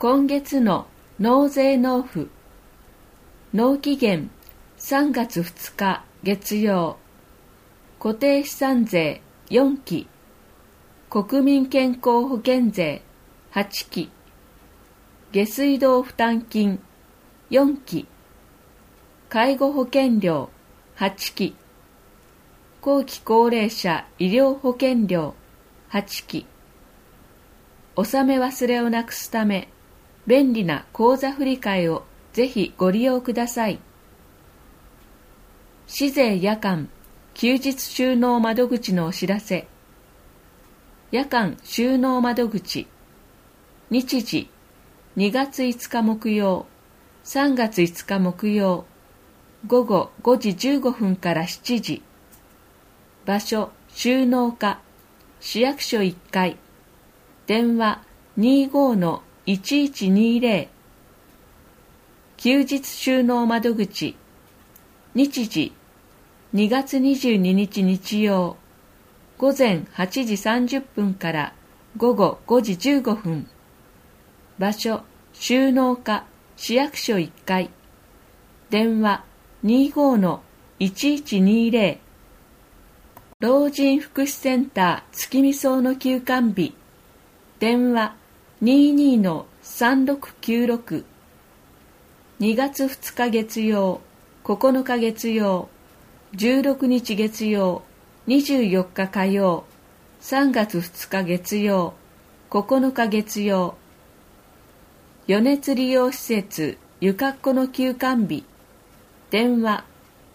今月の納税納付。納期限3月2日月曜。固定資産税4期。国民健康保険税8期。下水道負担金4期。介護保険料8期。後期高齢者医療保険料8期。納め忘れをなくすため、便利な口座振替をぜひご利用ください。市税夜間休日収納窓口のお知らせ。夜間収納窓口。日時2月5日木曜、3月5日木曜、午後5時15分から7時。場所収納課、市役所1階。電話25-1120。休日収納窓口。日時2月22日日曜、午前8時30分から午後5時15分。場所収納課、市役所1階。電話25-1120。老人福祉センター月見荘の休館日。電話22-3696。2月2日月曜、9日月曜、16日月曜、24日火曜、3月2日月曜、9日月曜。余熱利用施設ゆかっこの休館日。電話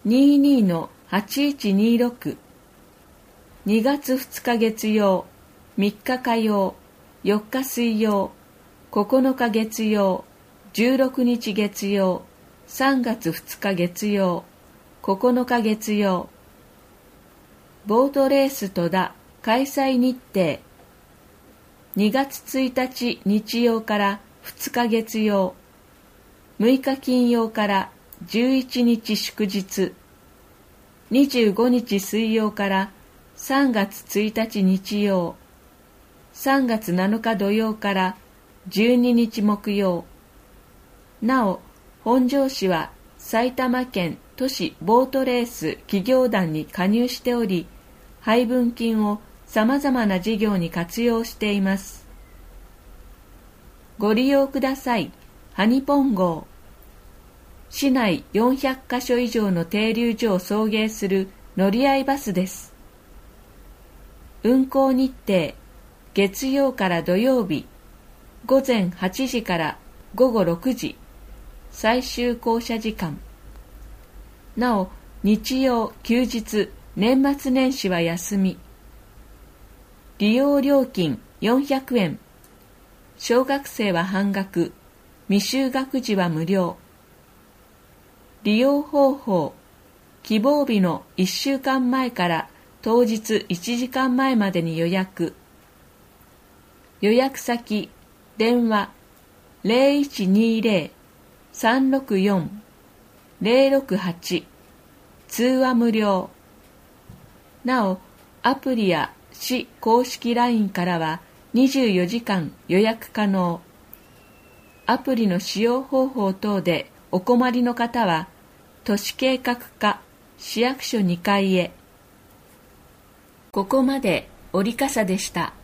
22-8126。2月2日月曜、3日火曜、4日水曜、9日月曜、16日月曜、3月2日月曜、9日月曜。ボートレース戸田開催日程。2月1日日曜から2日月曜、6日金曜から11日祝日、25日水曜から3月1日日曜、3月7日土曜から12日木曜。なお、本庄市は埼玉県都市ボートレース企業団に加入しており、配分金をさまざまな事業に活用しています。ご利用ください。ハニポン号。市内400カ所以上の停留所を送迎する乗り合いバスです。運行日程、月曜から土曜日、午前8時から午後6時、最終降車時間。なお、日曜、休日、年末年始は休み。利用料金400円。小学生は半額、未就学児は無料。利用方法、希望日の1週間前から当日1時間前までに予約。予約先、電話0120-364-068。通話無料。なお、アプリや市公式 LINE からは24時間予約可能。アプリの使用方法等でお困りの方は、都市計画課市役所2階へ。ここまで折笠でした。